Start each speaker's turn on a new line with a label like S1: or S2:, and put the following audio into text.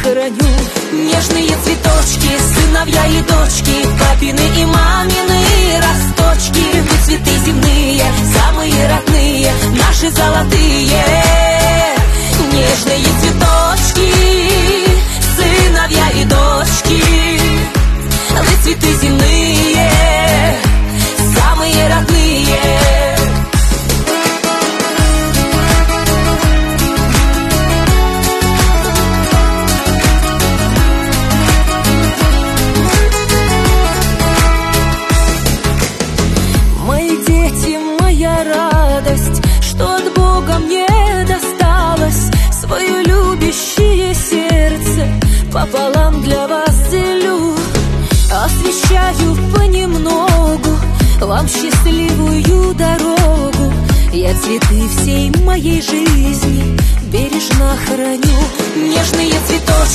S1: храню. Нежные цветочки, сыновья и дочки, папины и мамины росточки. Вы цветы земные, самые родные, наши золотые. Нежные цветочки, сыновья и дочки, вы цветы земные, самые родные. Мои дети, моя радость, что от Бога мне досталось. Свое любящее сердце пополам для вас делю. Освещаю понемногу вам счастливую дорогу. Я цветы всей моей жизни бережно храню. Нежные цветочки,